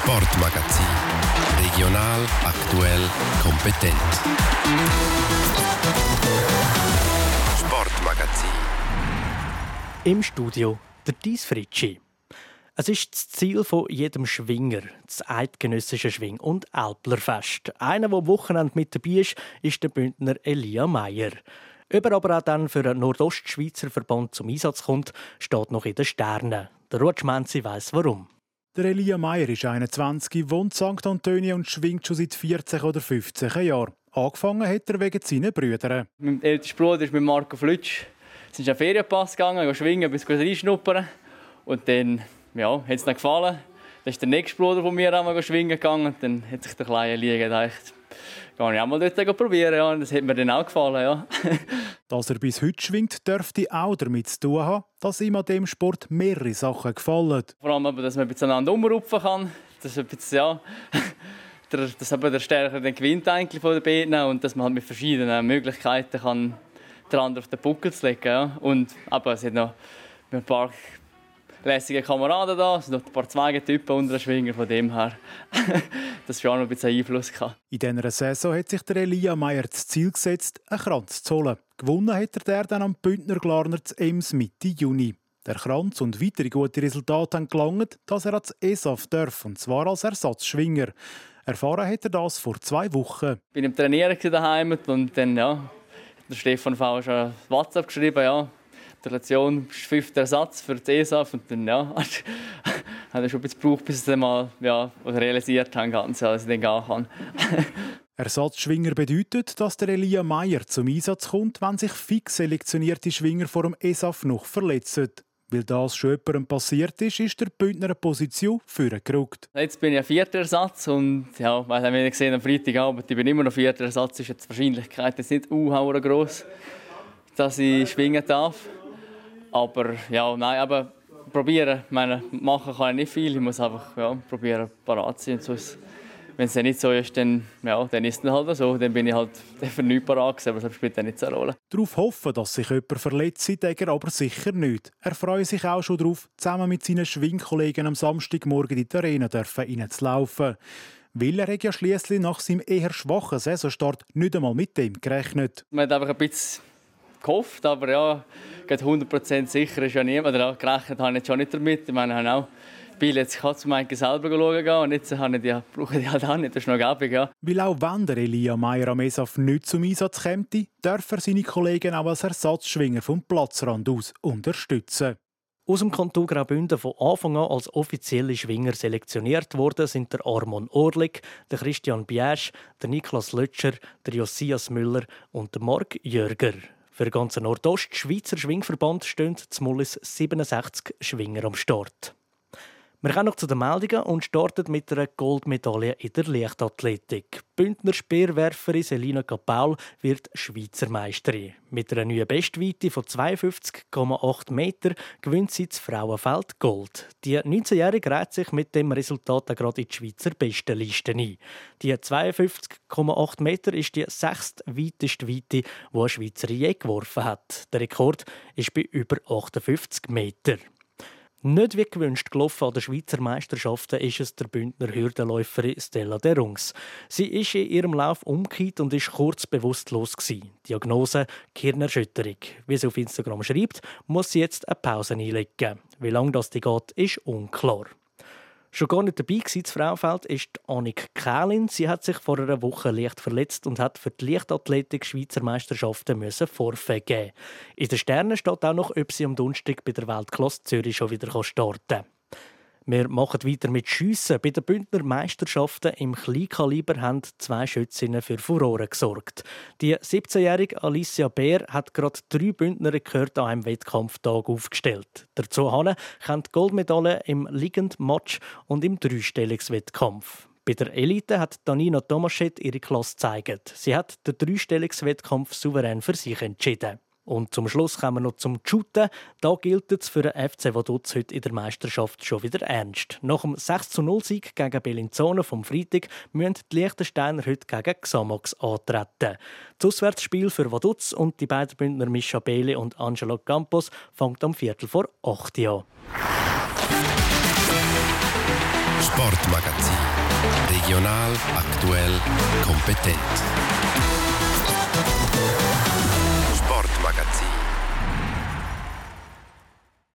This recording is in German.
Sportmagazin. Regional, aktuell, kompetent. Sportmagazin. Im Studio der Dies Fritschi. Es ist das Ziel von jedem Schwinger, das eidgenössische Schwing- und Älplerfest. Einer, der am Wochenende mit dabei ist der Bündner Elia Meier. Ob er aber auch dann für den Nordostschweizer Verband zum Einsatz kommt, steht noch in den Sternen. Der Rutschmenzi weiss warum. Der Elia Meier ist 21, wohnt St. Antonio und schwingt schon seit 14 oder 15 Jahren. Angefangen hat er wegen seinen Brüdern. Mein ältester Bruder ist mit Marco Flutsch. Sie sind auf den Ferienpass gegangen, schwingen, bis reinschnuppern. Und dann hat es ihnen gefallen. Dann ist der nächste Bruder von mir einmal schwingen gegangen. Dann hat sich der kleine Elia gedacht, kann ich auch mal dort probieren. Ja. Das hat mir dann auch gefallen. Ja. Dass er bis heute schwingt, dürfte auch damit zu tun haben, dass ihm an diesem Sport mehrere Sachen gefallen. Vor allem, dass man miteinander umrupfen kann. Das ist dass der Stärker dann gewinnt eigentlich von den Beinen und dass man halt mit verschiedenen Möglichkeiten kann, den anderen auf den Buckel zu legen. Ja. Und aber es hat noch ein paar lässige Kameraden da, es sind noch ein paar Zweigentypen unter den Schwinger, von dem her, das schon noch ein bisschen Einfluss gehabt. In dieser Saison hat sich der Elia Meier das Ziel gesetzt, einen Kranz zu holen. Gewonnen hat er dann am Bündner Glarner zu Ems Mitte Juni. Der Kranz und weitere gute Resultate haben gelangt, dass er ans ESAF darf, und zwar als Ersatzschwinger. Erfahren hat er das vor 2 Wochen. Ich war im Trainieren daheim und dann hat der Stefan V. schon WhatsApp geschrieben, Gratulation, 5. Ersatz für die ESAF. Und dann hat er schon ein bisschen gebraucht, bis ich dann mal realisiert habe, dass ich dann gehen kann. Ersatzschwinger bedeutet, dass der Elia Meier zum Einsatz kommt, wenn sich fix selektionierte Schwinger vor dem ESAF noch verletzen. Weil das schon jemandem passiert ist der Bündner eine Position vorgerückt. Jetzt bin ich ein 4. Ersatz und weil haben wir gesehen am Freitagabend, ich bin immer noch 4. Ersatz, ist jetzt die Wahrscheinlichkeit jetzt nicht groß, dass ich schwingen darf. Aber probieren. Machen kann ich nicht viel. Ich muss einfach probieren, parat zu sein. Wenn es dann nicht so ist, dann ist es halt so. Dann bin ich halt für nichts parat, aber das spielt dann nicht so eine Rolle. Darauf hoffen, dass sich jemand verletzt, denkt er aber sicher nicht. Er freut sich auch schon darauf, zusammen mit seinen Schwingkollegen am Samstagmorgen in die Arena reinzulaufen. Weil er ja schliesslich nach seinem eher schwachen Saisonstart nicht einmal mit dem gerechnet. Man hat einfach ein bisschen gehofft, aber 100% sicher ist ja niemand. Gerechnet habe ich jetzt schon nicht damit. Ich meine, ich habe auch Billets zu Mike selber schauen und jetzt brauche ich halt auch nicht. Das ist noch gäbig, ja. Weil auch wenn der Elia Meier am ESAF nicht zum Einsatz käme, darf er seine Kollegen auch als Ersatzschwinger vom Platzrand aus unterstützen. Aus dem Kanton Graubünden von Anfang an als offizielle Schwinger selektioniert worden sind der Armon Orlik, der Christian Biesch, der Niklas Lötscher, der Josias Müller und der Marc Jörger. Für den ganzen Nordostschweizer Schwingverband stehen zum Mullis 67 Schwinger am Start. Wir kommen noch zu den Meldungen und starten mit einer Goldmedaille in der Leichtathletik. Bündner Speerwerferin Selina Kapaul wird Schweizer Meisterin. Mit einer neuen Bestweite von 52,8 Meter gewinnt sie das Frauenfeld Gold. Die 19-Jährige reiht sich mit dem Resultat gerade in die Schweizer Bestenliste ein. Die 52,8 Meter ist die 6. weiteste Weite, die eine Schweizerin je geworfen hat. Der Rekord ist bei über 58 Metern. Nicht wie gewünscht gelaufen an den Schweizer Meisterschaften ist es der Bündner Hürdenläuferin Stella Derungs. Sie ist in ihrem Lauf umgekehrt und ist kurz bewusstlos gewesen. Diagnose: Gehirnerschütterung. Wie sie auf Instagram schreibt, muss sie jetzt eine Pause einlegen. Wie lange das geht, ist unklar. Schon gar nicht dabei gewesen, das Frauenfeld ist Annik Kählin. Sie hat sich vor einer Woche leicht verletzt und hat für die Leichtathletik Schweizer Meisterschaften Vorfälle geben. In den Sternen steht auch noch, ob sie am Donnerstag bei der Weltklasse Zürich schon wieder starten kann. Wir machen weiter mit Schiessen. Bei den Bündner Meisterschaften im Kleinkaliber haben 2 Schützinnen für Furore gesorgt. Die 17-jährige Alicia Bär hat gerade 3 Bündner gehört an einem Wettkampftag aufgestellt. Dazu kann die Goldmedaille im Liegendmatch und im Dreistellungswettkampf. Bei der Elite hat Danina Tomaschett ihre Klasse gezeigt. Sie hat den Dreistellungswettkampf souverän für sich entschieden. Und zum Schluss kommen wir noch zum Shooten. Da gilt es für den FC Vaduz heute in der Meisterschaft schon wieder ernst. Nach dem 6:0-Sieg gegen Bellinzona vom Freitag müssen die Liechtensteiner heute gegen Xamax antreten. Das Auswärtsspiel für Vaduz und die beiden Bündner Mischa Bele und Angelo Campos fängt am 7:45 an. Sportmagazin. Regional, aktuell, kompetent.